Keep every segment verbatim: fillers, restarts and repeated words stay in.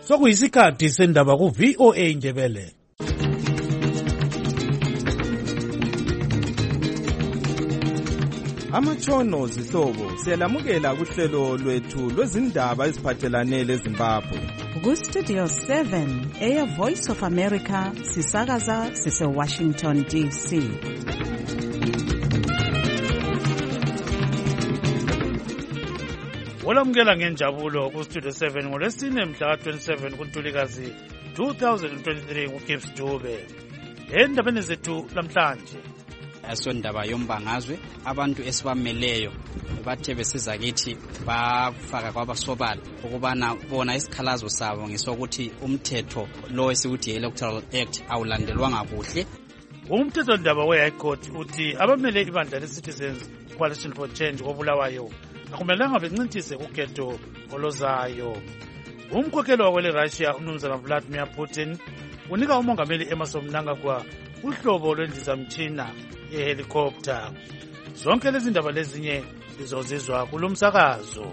sokuyisikhathi sendaba ku V O A Ndebele. Amatshono zihlobo siyalamukela kuhlelo lwethu lwezindaba eziphathelane leZimbabwe. Ku Studio seven, Air Voice of America, sisakaza sise Washington D C. Olamukela ngenjabulo ku Studio seven ngolesine mhla twenty-seven kuNtulikazi two thousand twenty-three kuGibbs Dube. Endabeni zethu lamhlanje asondaba yombangazwe abantu esibameleyo bathe besiza kithi bafaka kwabasobala ukubana bona isikhalazo sabo ngisokuthi umthetho lo esiwuthi Electoral Act awulandelwanga kuhle. Umthetho ndaba we-High Court uthi abamele ibandla le-Citizens Coalition for Change koBulawayo akumelanga bencintise ukhetho olozayo. Umkhokheli wakwele Russia umnumzana Vladimir Putin unika umongameli Emmerson Mnangagwa uhlobo lwendizamtshina yehelicopter. Zonke lezi ndaba lezinye lizozizwa kulomsakazo.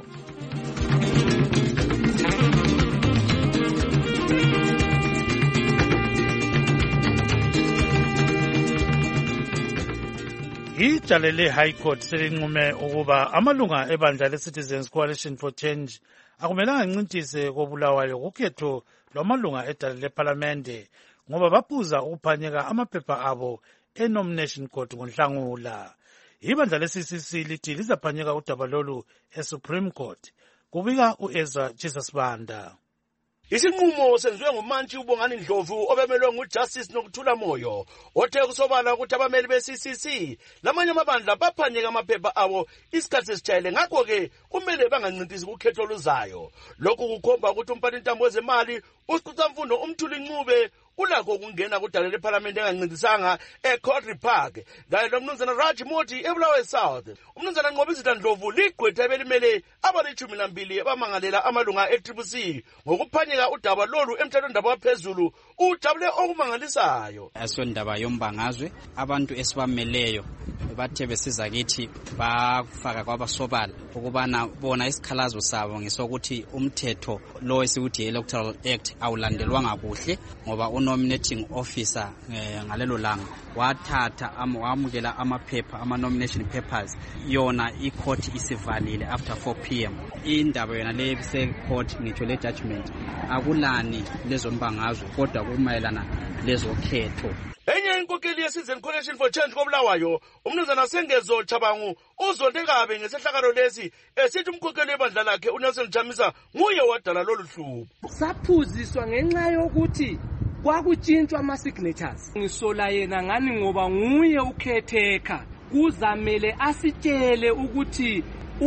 Ijale le-High Court selinqume ukuba amalunga ebandla le-Citizens Coalition for Change akumelanga ncintise koBulawayo kukhetho lwamalunga edale lephalamende ngoba baphuza ukuphanyeka amaphepha abo e-nomination court ngoNhlangula. Ibandla le-C C C lithi lizaphanyeka udaba lolu e-Supreme Court. Kubika u-Ezra Jesus Banda. Isinqumo senziwe ngumantshi uBongani Ndlovu obemelwe nguJustice Nokuthula Moyo othe kusobala ukuthi abameli be-C C C lamanye amabandla baphanyeka amaphepha abo isikhathi esijayele ngakho ke kumele bangancintisi kukhetho oluzayo. Lokhu kukhomba ukuthi umphathintambo wezemali uSiqhutsamfundo uMthuli Ncube ulakho ukungena kudala lephalamende engancintisanga eColdry Park kanye nomnumzana Raj Modi eBulawayo South. Umnumzana Nqobizita Ndlovu ligqwetha belimele abalithumi nambili abamangalela amalunga e-Triple C ngokuphanyeka udaba lolu emthethwandaba waphezulu ujabule okumangalisayo. Asondaba yombangazwe abantu esibameleyo bathe besiza kithi bafaka kwabasobala ukubana bona isikhalazo sabo ngisokuthi umthetho lo esiwuthi Electoral Act awulandelwanga kuhle ngoba nominating officer eh, ngalelo langa wathatha amukela amaphepha ama nomination papers yona icourt isivalile after four p m indaba yona le bise court ngitsho le judgment akulani lezo mbangazwe kodwa kumayelana lezo khetho. Enye inkokheli ye-Citizen Coalition for Change koBulawayo umnumzana Sengezo Chabangu uzonde kabe ngesehlakalo lesi esithi umkhokheli webandla lakhe uNelson Chamisa nguye wadala lolu hlupho. Saphuziswa ngenxa yokuthi kwakutshintshwa ama-signatures. Ngisola yena ngani ngoba nguye ukhetheka kuzamele asitshele ukuthi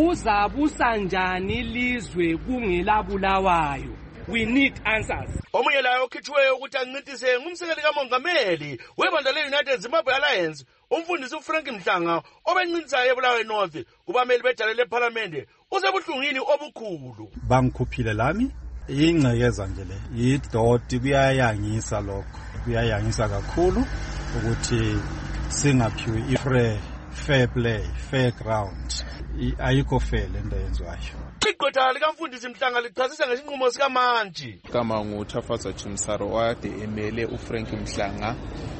uzabusa njani ilizwe kungela Bulawayo. We need answers. Omunye layo okhithiweyo ukuthi ancintise ngumsekeli kamongameli webandla le-United Zimbabwe Alliance umfundisi uFrank Mhlanga obencintisayo eBulawayo North kubameli bedala lephalamende usebuhlungini obukhulu. Bangikhuphile lami ingcekeza nje le yidoti kuyayangisa lokho kuyayangisa kakhulu ukuthi singaphiwe i-fair fair play fair ground ayikho fair lento yenzwayo. Igqwetha likamfundisi Mhlanga lichasisa ngesinqumo sikaMantshi. Kama nguThafaza Chimsaro wade emele uFrank Mhlanga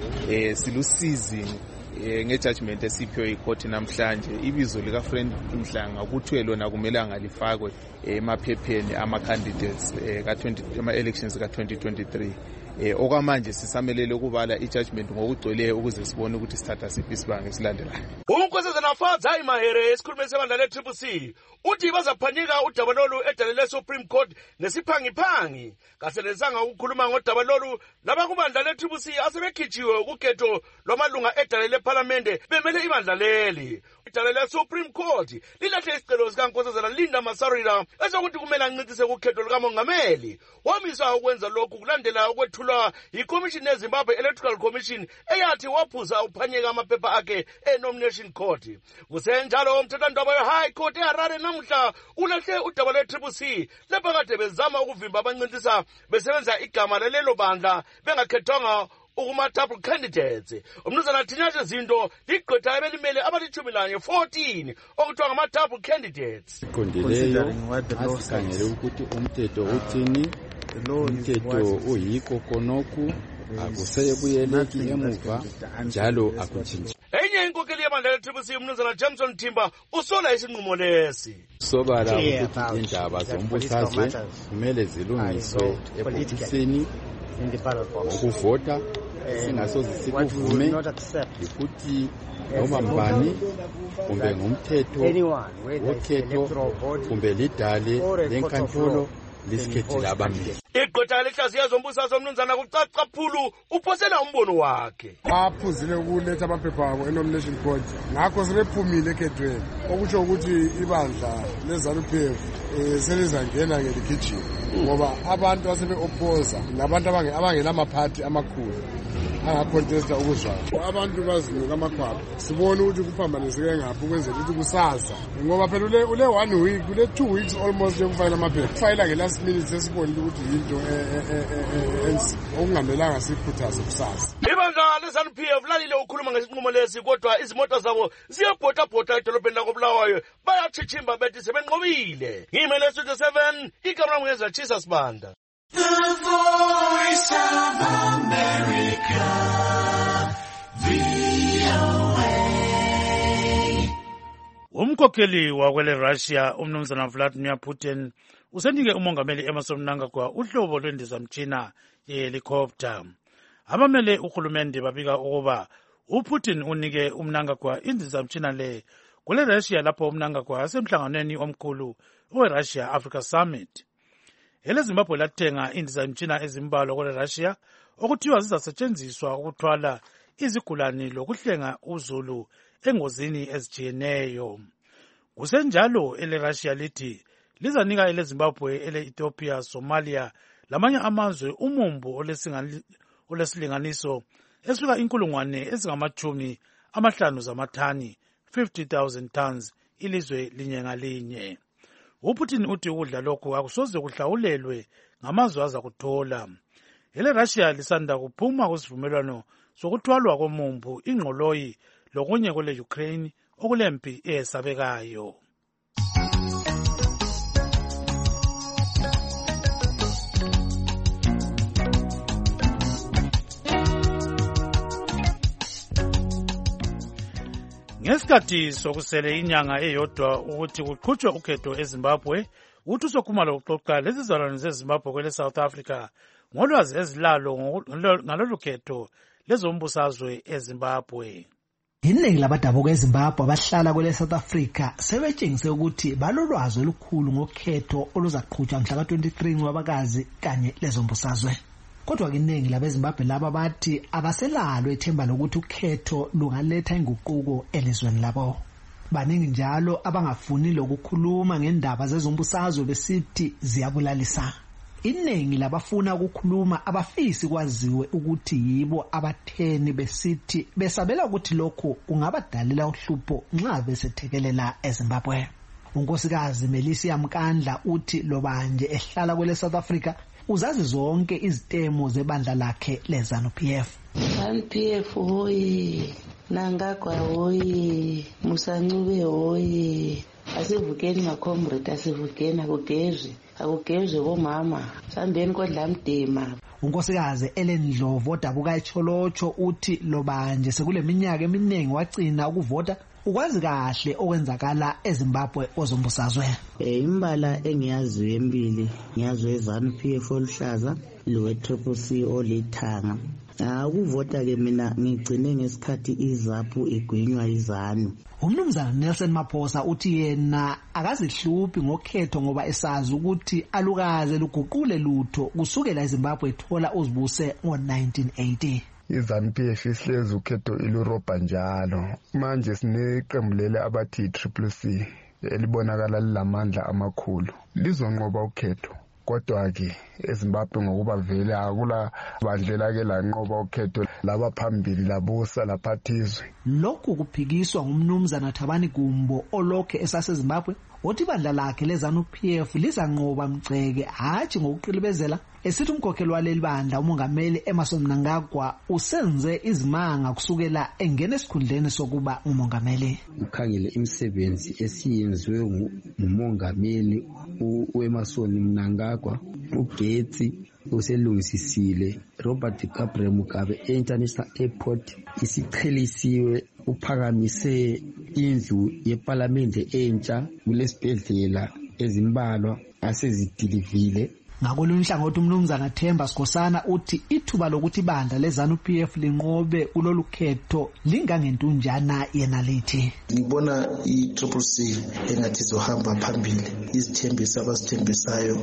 eh silusizi ngejudgment esiphiwe icourt namhlanje ibizo lika Frank Mhlanga kuthiwe lona kumele angalifakwe emaphepheni ama candidates ka twenty ama elections ka twenty twenty-three. Eh okwamanje sisamelele ukubala ijudgment ngokugcweleyo ukuze sibone ukuthi sithatha siphi isibanga esilandelayo. Unkosazana Fadza Imahere esikhulumeni sebandla le-Triple C uthi bazaphanyeka udaba lolu edale le-Supreme Court nesiphangiphangi. Kaselezanga ukukhuluma ngodaba lolu laba kubandla le-Triple C asebekhijiwe ukukhetho lwamalunga edale lephalamende bemele ibandla leli. Idale le-Supreme Court lilahle isicelo sikankosazana Linda Masarira esokuthi kumele ancintise ukukhetho lukamongameli. Wamisa ukwenza lokhu kulandela ukwethulwa yiCommission yeZimbabwe Electoral Commission eyathi waphuza uphanyeka amaphepha akhe e-nomination court. Kusenjalo umthethwandaba we-High Court eHarare namuhla ulahle udaba le-Triple C lapho kade bezama ukuvimba abancintisa besebenza igama lelo bandla bengakhethwanga ukuma-double candidates. Umnumzana Thinyatshe Zinto ligqwetha ebelimele abalithumi lanye fourteen okuthiwa ngama-double candidates. Kondileyo asikhangele ukuthi umthetho uthini umthetho uyikho konoku akuseyebuyeleki emuva njalo akutshintshi. Enye inkokeli yebandla le-Triple C umnumzana Jameson Thimba usola isinqumo lesi. Sobala ukuthi indaba zombusazwe kumele zilungiswe ebhokisini ukuvota singasoze sikuvume ukuthi noma mbani kumbe ngumthetho wokhetho kumbe lidale lenkantolo lisikhethile abameli. Igqwetha lehlaziya zombusazwe umnumzana kucaca phulu uphosela umbono wakhe. Baphuzile ukuletha amaphepha abo e-nomination board ngakho sebephumile ekhethweni okusho ukuthi ibandla le-ZANU-P F selizangena ngelikitchen ngoba abantu asebe-opposa nabantu abangenamaphathi amakhulu angacontesta ukuzwana. Abantu bazinika amakhwapha sibone ukuthi kuphambaniseke ngaphi ukwenzela ukuthi kusasa ngoba phela ule one week ule two weeks almost yokufayela amaphepha kufayela nge-last minute sesibonile ukuthi yinto okungamelanga sikhuthaze kusasa. Ibandla le-ZANU-P F lalile ukhuluma ngesinqumo lesi kodwa izimoto zabo ziyabhota-bhota edolobheni lakobulawayo bayachithimba bethi sebenqobile. Ngimele Studio seven ikamera mngeza Chisa Sibanda. The Voice of America, V O A. Umkhokheli wakwele Russia umnumzana Vladimir Putin usenike umongameli Emmerson Mnangagwa uhlobo lwendizamtshina yehelicopter. Abamele uhulumende babika ukuba uPutin unike uMnangagwa indizamtshina le kule Russia lapho uMnangagwa asemhlanganweni omkhulu we-Russia Africa Summit. Ele Zimbabwe lathenga indizamtshina ezimbalwa kule Russia okuthiwa zizasetshenziswa ukuthwala izigulani lokuhlenga uzulu engozini ezijiyeneyo. Kusenjalo ele Russia lithi lizanika ele Zimbabwe, ele Ethiopia, Somalia lamanye amazwe umumbu olesilinganiso esuka inkulungwane ezingamachumi amahlanu zamathani fifty thousand tons ilizwe linye ngalinye. uPutin uthi ukudla lokhu akusoze kuhlawulelwe ngamazwe aza kuthola. Ele Russia lisanda kuphuma kusivumelwano sokuthwalwa komumbu ingqoloyi lokunye kule Ukraine okulempi eyesabekayo. Ngesikhathi sokusele inyanga eyodwa ukuthi kuqhutshwe ukhetho eZimbabwe, uthi sokhumalo uxoxa lezizalwane zeZimbabwe kwele South Africa ngolwazi ezilalo ngalolu khetho lezombusazwe eZimbabwe. Iningi labadabuka eZimbabwe abahlala kwele South Africa sebetshengise ukuthi balolwazi olukhulu ngokhetho oluzaqhutshwa mhla ka twenty-three ngoBakazi kanye lezombusazwe. Kodwa iningi labeZimbabwe laba bathi abaselalo ethemba lokuthi ukhetho lungaletha inguquko elizweni labo. Baningi njalo abangafuni lokukhuluma ngendaba zezombusazwe besithi ziyabulalisa. Iningi labafuna ukukhuluma abafisi kwaziwe ukuthi yibo abatheni besithi besabela ukuthi lokho kungabadalela uhlupho nxa besethekelela eZimbabwe. Unkosikazi Melissa Mkandla uthi lobanje ehlala kwele South Africa uzazi zonke izitemo zebandla lakhe leZANU-P F. ZANU-P F hoyi, Mnangagwa hoyi, Musancube hoyi. Asivukeni makomrade, asivukeni akugezwe, akugezwe bomama, sambeni kodla mdema. Unkosikazi Ellen Dlovu odabuka eCholotsho uthi lobanje sekule minyaka eminingi wagcina ukuvota ukwazi kahle okwenzakala eZimbabwe ozombusazwe. Eh imbala engiyaziyo empili ngiyazi eZANU-P F oluhlaza lo Triple C olithanga. Ah ukuvota ke mina ngigcine ngesikhathi izaphu igwinywa izanu. Umnumzana Nelson Maphosa uthi yena akazihluphi ngokhetho ngoba esazi ukuthi alukaze luguqule lutho kusukela eZimbabwe ethola uzibuse ngo nineteen eighty. iZANU-P F ihlezi ukhetho ilurobha njalo. Manje sineqembulele abathi Triple C elibonakala lilamandla amakhulu. Lizonqoba ukhetho. Kodwa ke eZimbabwe ngokuba vele akula bandlela ke lanqoba ukhetho laba phambili labusa laphathizwe. Lokhu kuphikiswa ngumnumzana Thabani Gumbo olokhe esaseZimbabwe uthi ibandla lakhe leZANU-P F lizanqoba Mgceke hatshi ngokuqilibezela esithi umkhokheli waleli bandla umongameli Emmerson Mnangagwa usenze izimanga kusukela engene esikhundleni sokuba umongameli. Ukhangele imisebenzi esiyenziwe ngumongameli uEmmerson Mnangagwa, uGetsi uselungisisile, Robert Gabriel Mugabe International Airport isichelisiwe, uphakamise indlu yeparlamente entsha kulesibhedlela ezimbalwa asezidilivile. Ngakolunye uhlangothi umnumzana Themba Sikhosana uthi ithuba lokuthi ibandla leZANU-P F linqobe kulolu khetho lingangentunjana yena lithi. Ngibona i-Triple C engathi zohamba phambili, izithembiso abasithembisayo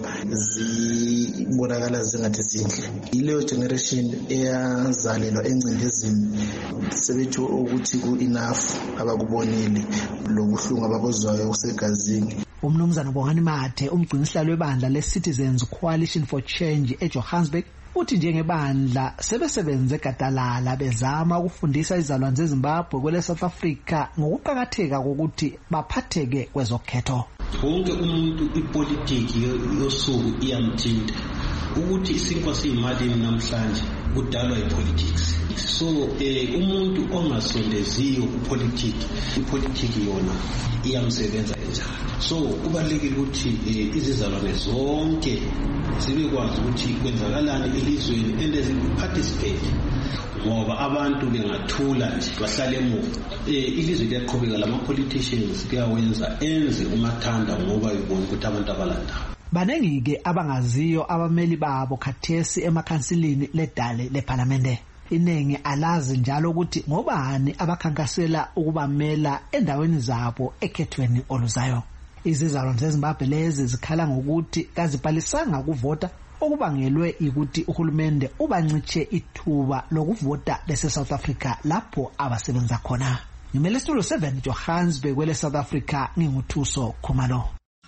zibonakala zingathi zinhle. Ileyo generation eyazalelwa encindezini sebethu ukuthi ku-enough abakubonile lokuhlunga abakuzwayo kusegazini. Umnumzana Bongani Mathe umgcinisihlalo webandla le-Citizens Coalition for Change eJohannesburg uthi njengebandla sebesebenze gadalala bezama ukufundisa izalwane zeZimbabwe kwele South Africa ngokuqhakatheka kokuthi baphatheke kwezokhetho. Wonke umuntu ipolitiki yosuku iyamthinta ukuthi isinkwa siyimalini namhlanje kudalwa ipolitics. So eh umuntu ongasondeziyo kupolitiki, ipolitiki yona iyamsebenza enjalo. So kubalulekile ukuthi izizalwane zonke zibekwazi ukuthi kwenzakalani elizweni and ziparticipate, ngoba abantu bengathula nje bahlale emuva. Ilizwe liyaqhubeka, lama politicians kuyawenza enze umathanda ngoba ibona ukuthi abantu abalandayo. Banengike abangaziyo abameli babo khathesi emakhansilini ledale leParlamente. Inengi alazi njalo ukuthi ngobani abakhankasela ukubamela endaweni zabo ekhethweni oluzayo. Izizalwane zeZimbabwe lezi zikhala ngokuthi kazibhalisanga ukuvota okubangelwe ukuthi uhulumende ubancitshe ithuba lokuvota lese South Africa lapho abasebenza khona. Ngimele Studio seven Johannesburg kwele South Africa, nginguthuso Khumalo.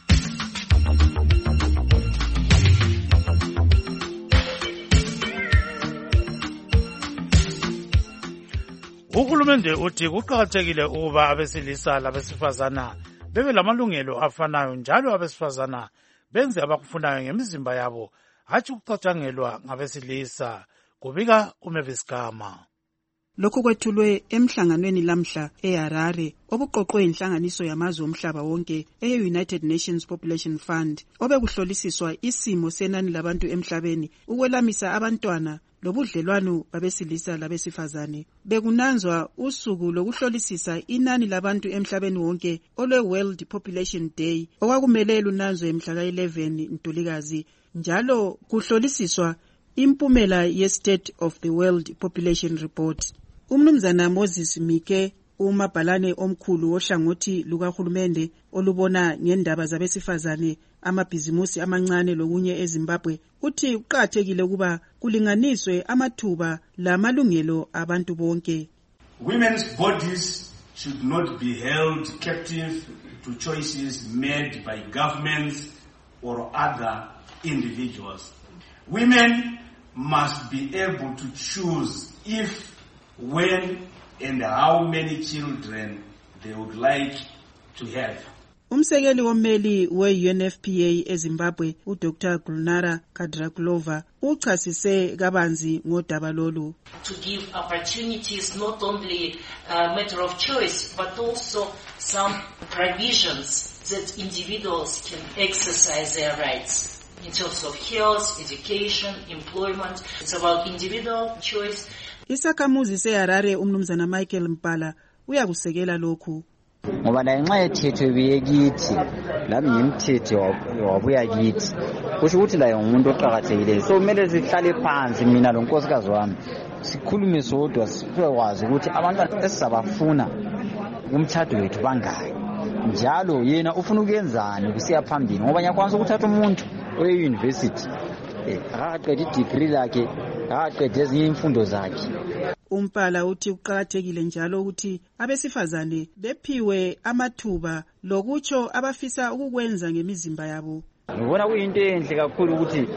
Uhulumende uthi kuqakathekile ukuba abesilisa labesifazana bebe lamalungelo afanayo, njalo abesifazana benze abakufunayo ngemizimba yabo hatshi ukucatshangelwa ngabesilisa. Kubika uMeviskama. Lokho kwethulwe emhlanganweni lamhla eHarare obuqoqwe inhlanganiso yamazwe omhlaba wonke e-United Nations Population Fund obekuhlolisiswa isimo senani labantu emhlabeni, ukwelamisa abantwana lobudlelwano babesilisa labesifazane. Bekunanzwa usuku lokuhlolisisa inani labantu emhlabeni wonke olwe World Population Day okwakumele lunanzwe mhla ka eleven Ntulikazi, njalo kuhlolisiswa impumela ye State of the World Population Report. Umnumzana Moses Mike, umabhalane omkhulu wohlangothi lukahulumende olubona ngendaba zabesifazane, amabhizimusi amancane lokunye eZimbabwe, uthi uqhakathekile kuba kulinganiswe amathuba lamalungelo abantu bonke. Women's bodies should not be held captive to choices made by governments or other individuals. Women must be able to choose if, when, and how many children they would like to have. Umsekeli wommeli we-U N F P A eZimbabwe uDoctor Gulnara Kadirakulova uchasise kabanzi ngodaba lolu. To give opportunities, not only a matter of choice but also some provisions that individuals can exercise their rights in terms of health, education, employment. It's about individual choice. Isakhamuzi seHarare umnumzana Michael Mpala uyakusekela lokhu. Ngoba la nxa yethethe biyekithi lami ngimthethe wabuya kithi kusho ukuthi la umuntu oqhakathekile, so kumele sihlale phansi mina lo nkosikazi wami sikhulume sodwa sikwazi ukuthi abantwana esizabafuna kumthatho wethu bangaki, njalo yena ufuna ukuyenzani kusiya phambili, ngoba nyakwanisa ukuthatha umuntu oye university eh akaqeda i-degree lakhe akaqeda ezinye imfundo zakhe. Umpala uthi uqhakathekile njalo ukuthi abesifazane bephiwe amathuba lokutsho abafisa ukukwenza ngemizimba yabo. Ngibona kuyinto enhle kakhulu ukuthi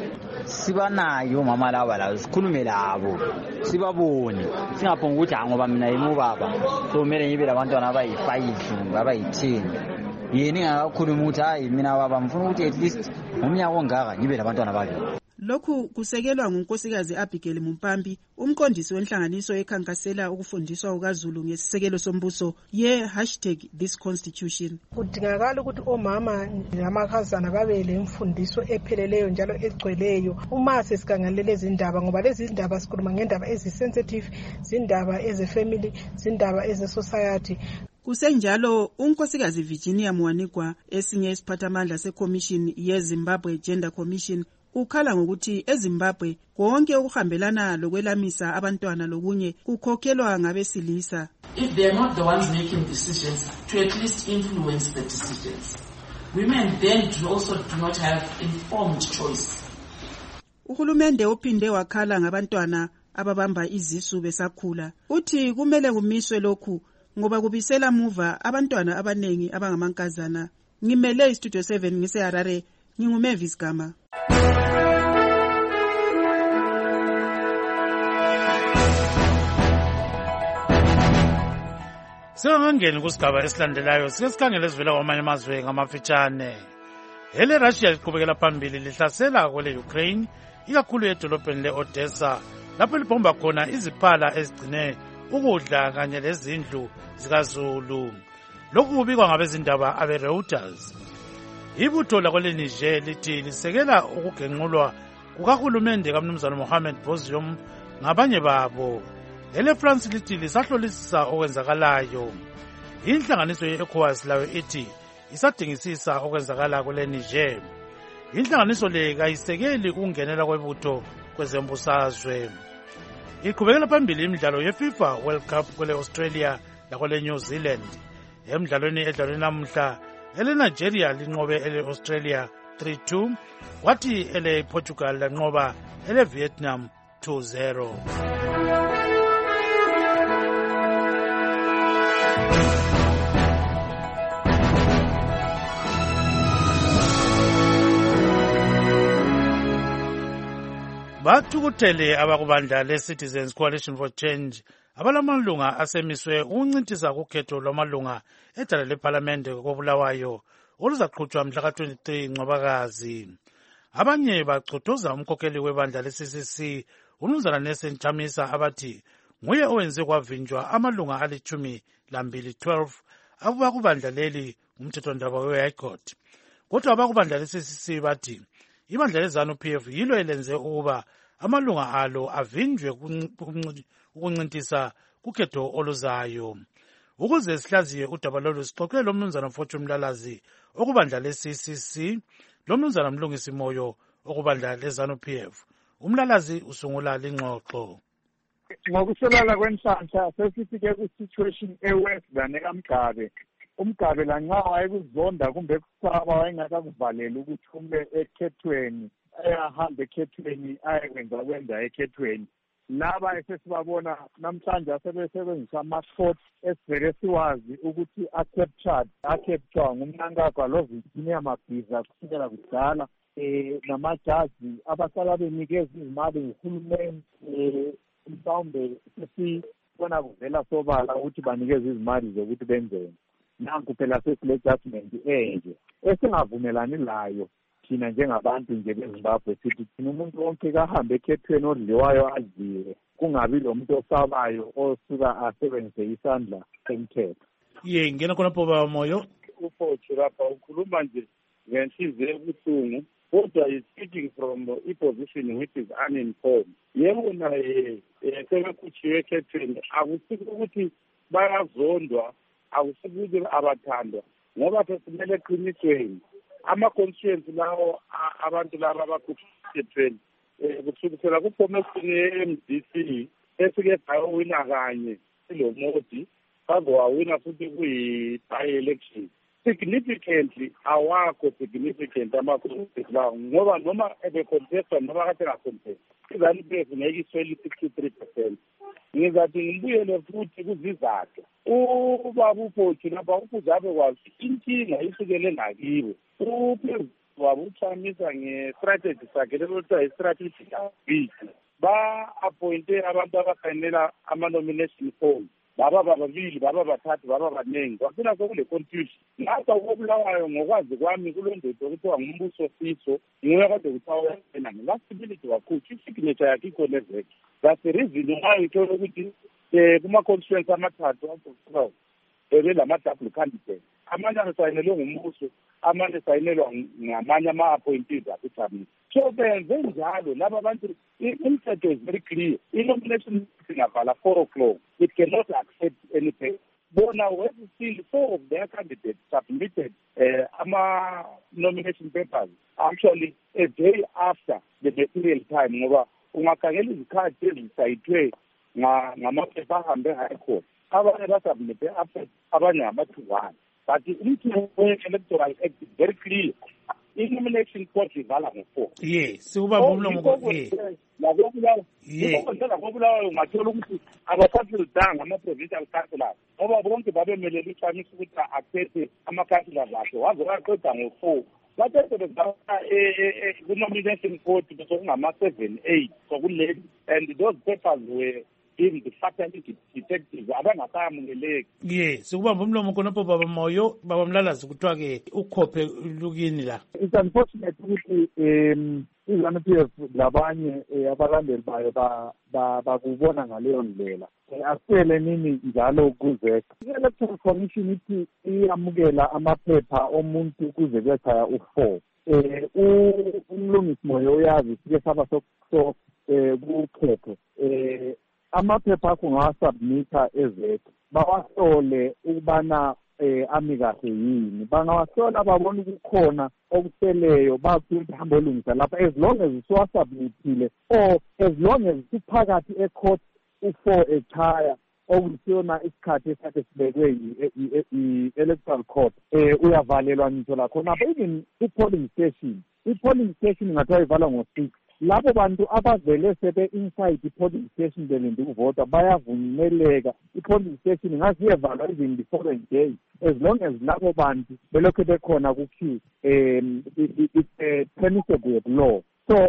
sibanayo mama laba la sikhulume labo sibabone, singaphonga ukuthi ngoba mina yimi ubaba so kumele ngibe labantwana abayi five abayi ten yena ingakakhuluma ukuthi hayi mina baba ngifuna ukuthi at least ngomnyaka ongaka ngibe labantwana bakhe. Lokhu kusekelwa ngunkosikazi Abigail Mumpambi, umqondisi wenhlanganiso ekhankasela ukufundiswa kukaZulu ngesisekelo sombuso ye hashtag this constitution. Kudingakala ukuthi omama namakhazana babe lemfundiso epheleleyo njalo egcweleyo uma sesikangalela lezi ndaba, ngoba lezi ndaba sikhuluma ngendaba ezisensitive, zindaba ezefamily, zindaba ezesociety. Kusenjalo unkosikazi Virginia Mwanigwa, esinye isiphathamandla seCommission yeZimbabwe Gender Commission, ukhala ngokuthi eZimbabwe konke okuhambelana lokwelamisa abantwana lokunye kukhokhelwa ngabesilisa. If they are not the ones making decisions, to at least influence the decisions. Women then do also do not have informed choice. Uhulumende uphinde wakhala ngabantwana ababamba izisu besakhula. Uthi kumele kumiswe lokhu ngoba kubisela muva abantwana abanengi abangamankazana. Ngimele iStudio seven ngise Harare, nginguMavis Gama. Singangeni kusigaba esilandelayo sike sikhangele ezivela kwamanye amazwe ngamafitshane. Hele Russia liqhubekela phambili lihlasela kwele Ukraine, ikakhulu edolobheni le-Odessa lapho libomba khona iziphala ezigcine ukudla kanye lezindlu zikaZulu. Lokhu kubikwa ngabezindaba abe-Reuters. Ibutho lakwele Niger lithi lisekela ukugenqulwa kukahulumende kaMnumzana Mohamed Bazoum ngabanye babo. Ele France lithi lisahlolisisa okwenzakalayo. Inhlanganiso ye-ECOWAS layo ithi isadingisisa okwenzakala kule Niger. Inhlanganiso le kayisekeli ukungenela kwebutho kwezembusazwe. Iqhubekela phambili imidlalo ye-FIFA World Cup kwele Australia lakwele New Zealand. Emidlalweni edlalwe namuhla, ele Nigeria linqobe ele Australia three two, kwathi ele Portugal lanqoba ele Vietnam two zero. Bathukuthele abakubandla le-Citizens Coalition for Change abalamalunga asemiswe ukuncintisa kukhetho lwamalunga edala lephalamende koBulawayo oluzaqhutshwa mhla ka twenty-three Ncwabakazi. Abanye bachothoza umkhokheli webandla le-C C C uMnumzana Nelson Chamisa abathi nguye owenze kwavinjwa amalunga alithumi lambili twelve abakubandla leli umthethondaba we-High Court. Kodwa abakubandla le-C C C bathi ibandla leZANU P F yilo elenze ukuba amalunga alo avinjwe ukuncintisa kukhetho oluzayo. Ukuze sihlaziye udaba lolu sixoxe lo Mnumzana Fortune Mlalazi okubandla le-C C C, lo Mnumzana Mlungisi Moyo okubandla leZANU P F. Umlalazi usungula lingxoxo. Ngokusolala kwenhlanhla sesifike ku-situation e-worse than ekamgabe. Umgabe lanxa wayekuzonda kumbe kusaba wayengakakuvalela ukuthi ume ekhethweni ayahambe ekhethweni ayekwenza kwenza ekhethweni. Laba esesibabona namhlanje asebesebenzisa ama-court esivele siwazi ukuthi a-captured a-capture ngumnankagwa lo Virginia Mabhiza kusukela kudala um namajaji abasala benikeza izimali nguhulumeni um mhlawumbe sesibona kuvela sobala ukuthi banikeze izimali zokuthi benzeni. Nanku phela sesile judgment enje esingavumelani layo thina njengabantu nje beZimbabwe sithi thina umuntu wonke kahambe ekhethweni odliwayo adliwe, kungabi lo muntu osabayo osuka asebenzise isandla semthetho. Ye ngena khonapho baba Moyo. Ufothi lapha ukhuluma nje ngenhliziyo ebuhlungu kodwa is speaking from a position which is uninformed. Yebo naye sebekhutshiwe ekhethweni akusiko ukuthi bayazondwa, akusikuthi abathandwa ngoba sesimele eqinisweni ama-constituency lawo abantu laba abakhethweni kusukisela ku-formation ye-M D C esike bayowina kanye ilo Modi baze wawina futhi kuyi-by-election. Significantly awakho significant ama-constituency lawo ngoba noma ebecontesta noma kade ngacontesta iZANU P F ngeke iswele i-sixty-three percent. Ngizathi ngibuyele futhi kuzizathu ubaba uFothi lapha ukuzabe kwazi inkinga isukele ngakiwe. Uphezu wabo uchamisa nge-strategy sakhe lekuthiwa i-strategic bid ba-appointe abantu abasayinela ama-nomination form baba bababili baba bathathu baba baningi kwagcina sokule confusion ngapha ukubulawayo ngokwazi kwami kulondoda okuthiwa ngumbuso siso nguye kade kuthiwa yena ngilasibility kakhulu isignature yakhe ikhona eveke that's the reason why ngithola ukuthi um kuma-constituency amathathu asokuthikayo bebelama-double candidate amanye asayinelwe ngumbuso amanye asayinelwa ngamanye ama-appointees akuthabile so benze njalo laba abantu imithetho is very clear i-nomination singabhala four o'clock it cannot accept anything bona when still four of their candidates submitted uh, ama-nomination papers actually a day after the material time ngoba ungakhangela izikhathi ezisayithwe ngamaphepha ahambe high court abanye basubmite after abanye ngama-two-one but umthetho we-electoral act is very clear i-nomination court ivala ngo-four yes sikuba umlomo lakobulawayo ungathola ukuthi abasasilidanga ama-provincial councillors ngoba bonke babemelele isamisa ukuthi akhethe ama-councillors akhe waze waqeda ngo-four bathethe bezaa ku-nomination court besokungama-seven eight sokuleli and those papers were in the fatality detectives abangasayamukeleki ye sikubamba umlomo khonapho baba Moyo baba Mlalazi kuthiwa-ke ukhophe lukini la it's unfortunate ukuthi um i-ZANU P F labanye abalandeli bayo bakubona ngaleyo ndlela asele nini njalo kuzeka i-electoral commission ithi iyamukela amaphepha omuntu kuze kuyachaya u-four um umlungisi Moyo uyazi sike saba kukhetho um amaphepha akho ngawasubmitha ezekho bawahlole ukubana eh ami kahle yini bangawahlola babona ukukhona okuseleyo bakuthi hambe olungisa lapha as long as usuwasubmithile or as long as siphakathi ecourt u-four echaya okusiyona isikhathi esakhe sibekwe i-electoral court eh uyavalelwa ngitho la khona even i-polling station i-polling station ngathiwa ivala ngo-six labo bantu abavele sebe-inside i-polling station belinde ukuvota bayavumeleka i-polling station ngathi iyevalwa even the following day as long as labo bantu belokhu bekhona ku-queue um it's permissible with law so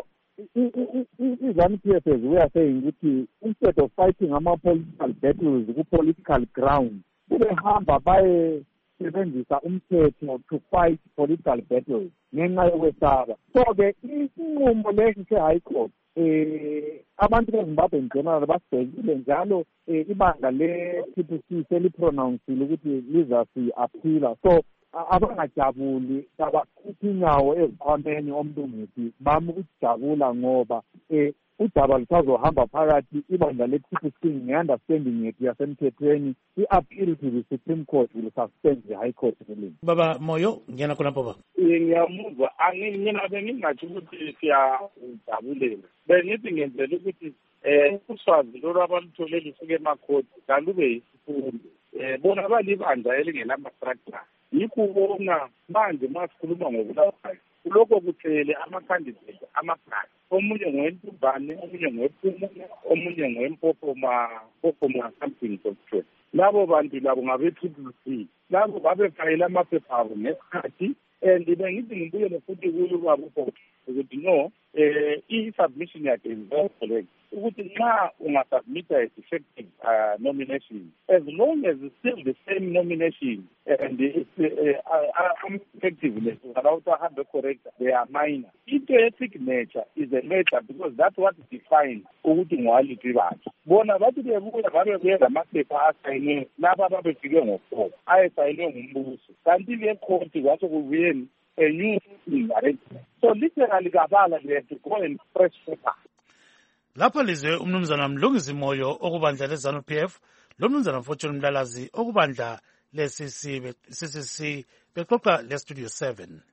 i-ZANU P F as we are saying ukuthi instead of fighting ama-political battles ku-political ground kubehamba baye sebenzisa umthetho to fight political battles ngenxa yokwesaba so-ke isinqumo lesi se-high court um abantu bezimbabwe in general basibhekile njalo um ibanga le-T P C selipronounsile ukuthi lizasi-aphila so abangajabuli abakhuphi inyawo ezikhwameni omlungisi bami ukujabula ngoba um udaba lusazohamba phakathi ibandla le-T P C nge-understanding yethu yasemthethweni i-appeal to the Supreme Court will suspend the High Court ruling. Baba Moyo ngena khonapho baba. Ngiyamuzwa mina bengingathi ukuthi siyajabulela bengithi ngenzela ukuthi um uswazi lolu abaluthole lisuke emakhoti kalube yisifundo um bona balibandla elingelama-structure yikho ubona manje masikhuluma ngokulawayo kulokho kuthele ama-candidate amagadi omunye ngowentumbane omunye ngowephumu omunye ngowempopoma popoma something sokuthela labo bantu labo ngabe-triple C labo babefayela amaphepha abo ngesikhathi and bengithi ngibuyele futhi kuyo ubaba ubhoti ukuthi no um i-submission yakhe is very correct ukuthi nxa ungasubmita a defective uh, nomination as long as it's still the same nomination and it's effectiveness without a hundred correct they are minor into ye-signature is a major because that's what defines ukuthi ngwaliphi bantu bona bathi bebuya babebuye lamaphepha asayinwe laba babefike ngo-four ayesayinwe ngumbuso kanti-ke ekhoti kwaso kubuyeni a new arrangement so literally kabala they have to go and fresh paper. Lapha lizwe umnumzana Mlungisi Moyo okubandla le-ZANU P F lo mnumzana Fortune Mlalazi okubandla le-C C C bexoxa le-Studio seven.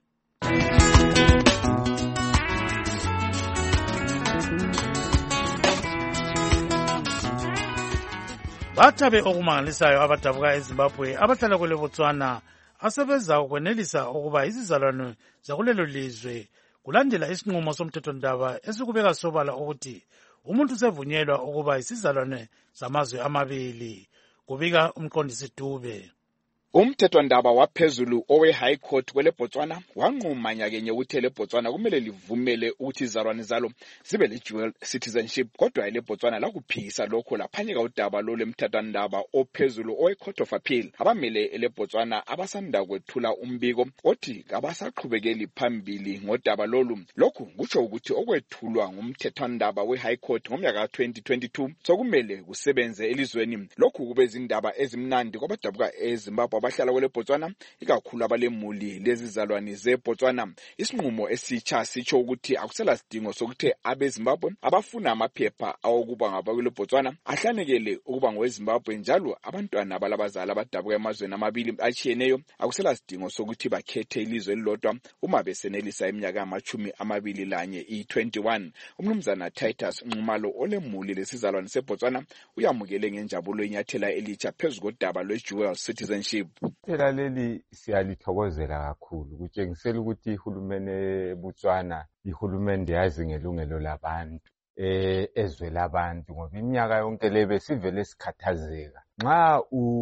Bathabe okumangalisayo abadabuka eZimbabwe abahlala kwele Botswana asebeza ukwenelisa ukuba izizalwane zakulelo lizwe kulandela isinqumo somthethondaba esikubeka sobala ukuthi umuntu sevunyelwa ukuba isizalwane zamazwe amabili kubika umqondisi Dube. Umthethwandaba waphezulu owe High Court kwele Botswana wanquma nyakenye ukuthi le Botswana kumele livumele ukuthi izalwane zalo zibe le dual citizenship, kodwa ile Botswana la kuphisa lokho laphanyeka udaba lo lemthethwandaba ophezulu owe Court of Appeal. Abamele ele Botswana abasanda kwethula umbiko othi abasaqhubekeli phambili ngodaba lolu. Lokhu kutsho ukuthi okwethulwa ngumthethwandaba we High Court ngomnyaka ka twenty twenty-two sokumele kusebenze elizweni. Lokhu kube izindaba ezimnandi kwabadabuka eZimbabwe abahlala kwele Botswana, ikakhulu abalemuli lezi zalwane zeBotswana. Isinqumo esitsha sitsho ukuthi akusela sidingo sokuthi abeZimbabwe abafuna amaphepha awokuba ngabakwele Botswana ahlanekele ukuba ngoweZimbabwe, njalo abantwana abalabazali abadabuka emazweni amabili atshiyeneyo akusela sidingo sokuthi bakhethe ilizwe elilodwa uma besenelisa iminyaka amachumi amabili lanye i twenty-one. Umnumzana Titus Nxumalo olemuli lesizalwane seBotswana uyamukele ngenjabulo inyathela elitsha phezu kodaba lwe-dual citizenship. Phela leli siyalithokozela kakhulu, kutshengisela ukuthi ihulumeni eBotswana ihulumende yazi ngelungelo labantu eh ezwe labantu, ngoba iminyaka yonke lebe sivele sikhathazeka nxa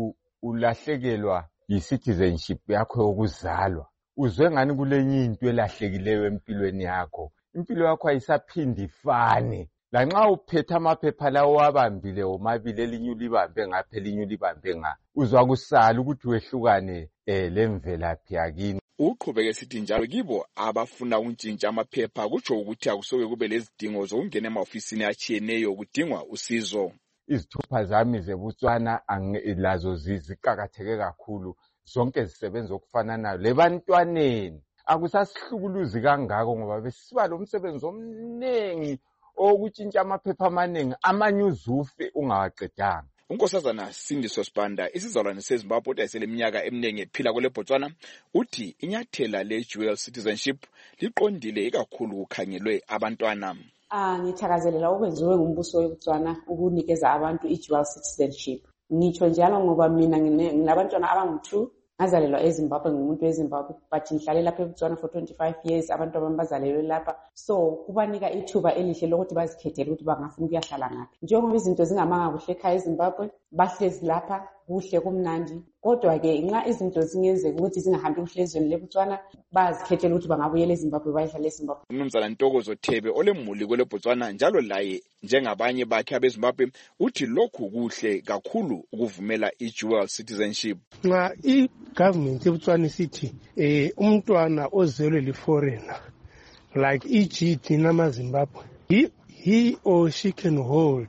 ulahlekelwa yi-citizenship yakho yokuzalwa, uzwe ngani kulenye into elahlekileyo empilweni yakho, impilo yakho ayisaphindi ifane. Lanxa uphethe amaphepha lawo wabambile omabili, elinye ulibambe ngapha elinye ulibambe nga, uzwa kusala ukuthi wehlukane eh lemvelaphi yakini. Uqhubeke sithi njalo kibo abafuna ukuntshintsha amaphepha kutsho ukuthi akusoke kube lezidingo zokungena emaofisini atshiyeneyo kudingwa usizo. Izithupha zami zeBotswana lazo ziqakatheke kakhulu, zonke zisebenza okufananayo. Lebantwaneni akusasihlukuluzi kangako ngoba besiba lo msebenzi omningi okutshintsha amaphepha amaningi, amanye uzufe ungawaqedanga. Unkosazana Sindiso Sibanda, isizalwane seZimbabwe odayisele iminyaka eminingi ephila kwele Botswana, uthi inyathela le-dual citizenship liqondile ikakhulu kukhangelwe abantwana. Ah, ngithakazelela okwenziwe ngumbuso weBotswana ukunikeza abantu i-dual citizenship. Ngitsho njalo ngoba mina nginabantwana abangu-two, ngazalelwa eZimbabwe ngumuntu weZimbabwe, but ngihlale lapha eBotswana for twenty-five years, abantu abami bazalelwe lapha. So kubanika ithuba elihle lokuthi bazikhethele ukuthi bangafuna ukuyahlala ngaphi. Njengoba izinto zingamanga kuhle ekhaya eZimbabwe, bahlezi lapha kuhle kumnandi. Kodwa ke nxa izinto zingenzeka ukuthi zingahambi kuhle ezweni leBotswana, bazikhethele ukuthi bangabuyela eZimbabwe bayihlale eZimbabwe. Umnumzana Ntokozo Thebe olemuli kwele Botswana njalo laye njengabanye bakhe abeZimbabwe uthi lokhu kuhle kakhulu ukuvumela i-dual citizenship. Nxa i-government eBotswana sithi eh umntwana ozelwe li-foreigner like E G D namaZimbabwe, he, he or she can hold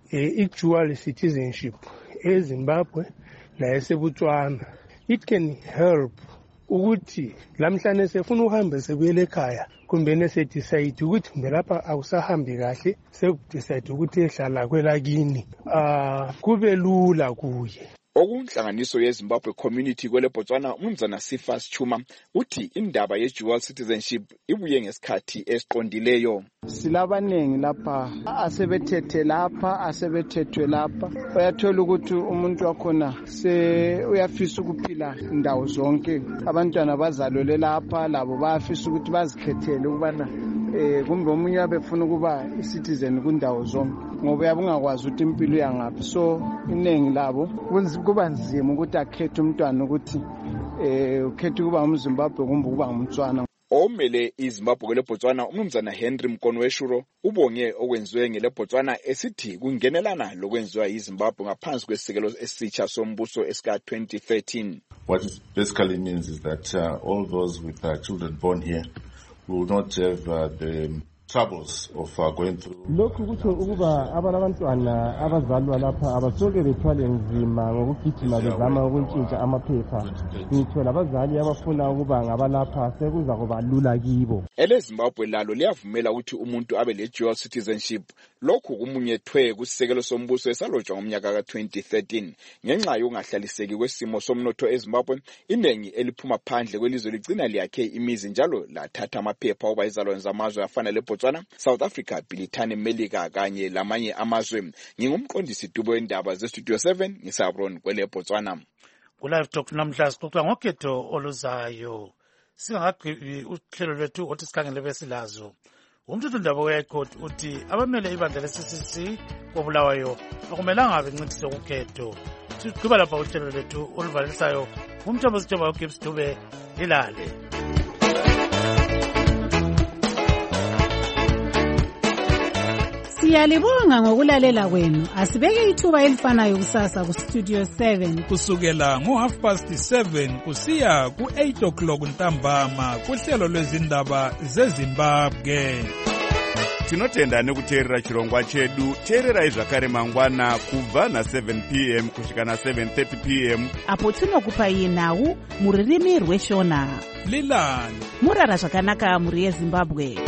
a dual citizenship eZimbabwe la eseBotswana. It can help ukuthi lamhlanje sefuna uhambe sebuyele ekhaya kumbe nese decide ukuthi lapha awusahambi kahle, se decide ukuthi ehlala kwelakini, ah kube lula kuye. Okunhlanganiso yeZimbabwe community kwele Botswana, umnumzana Sifas Chuma uthi indaba ye-dual citizenship ibuye ngesikhathi esiqondileyo. Silabanengi lapha asebethethe lapha asebethethwe lapha, uyathola ukuthi umuntu wakhona se uyafisa ukuphila indawo zonke, abantwana bazalwele lapha labo bayafisa ukuthi bazikhethele ukubana eh kumbe omunye abefuna ukuba i-citizen kundawo zonke, ngoba yabungakwazi ukuthi impilo yangaphi. So inengi labo kuba nzima ukuthi akhethe umntwana ukuthi eh ukhethe ukuba umZimbabwe kumbe ukuba ngumTswana. Omele iZimbabwe kwele Botswana, umnumzana Henry Mkonweshuro ubonge okwenziwe ngele Botswana esithi kungenelana lokwenziwa yiZimbabwe ngaphansi kwesikelo esitsha sombuso esika twenty thirteen. What it basically means is that uh, all those with uh, children born here will not have uh, the troubles of uh, going through. Lokhu kutho ukuba abalabantwana abazalwa lapha abasoke bethwale nzima ngokugijima bezama ukuntshintsha amaphepha. Ngithola abazali abafuna ukuba ngabalapha sekuza kuba lula kibo. EleZimbabwe lalo liyavumela ukuthi umuntu abe le-dual citizenship. Lokhu kumunyethwe kusisekelo sombuso esalotshwa ngomnyaka ka twenty thirteen. Ngenxa yokungahlaliseki kwesimo somnotho eZimbabwe, inengi eliphuma phandle kwelizwe ligcina liyakhe imizi njalo lathatha amaphepha oba izalwane zamazwe afana leBotswana, South Africa, Britane, Melika kanye lamanye amazwe. Ngingumqondisi Dubo wendaba zeStudio seven ngisabron kwele Botswana. Kulive Talk namhla sixoxa ngokhetho oluzayo. Singakagqibi uhlelo lwethu othi sikhangele besilazo. Umthethwandaba we-High Court uthi abamele ibandla le-C C C koBulawayo akumelanga bencintise ukhetho. siqhuba lapha uhlelo lethu oluvalisayo ngumthombo sithemba uGibbs Dube ilale. Siyalibonga ngokulalela kwenu. Asibeke ithuba elifanayo kusasa ku Studio seven kusukela ngo half past seven kusiya ku eight o'clock ntambama kuhlelo lwezindaba zeZimbabwe. Tinotenda nekuteerera chirongwa chedu. Teererai zvakare mangwana kubva na seven p m kusvika na seven thirty p m apo tinokupai nhau muririmi rweshona. Lilani murara zvakanaka muri yeZimbabwe.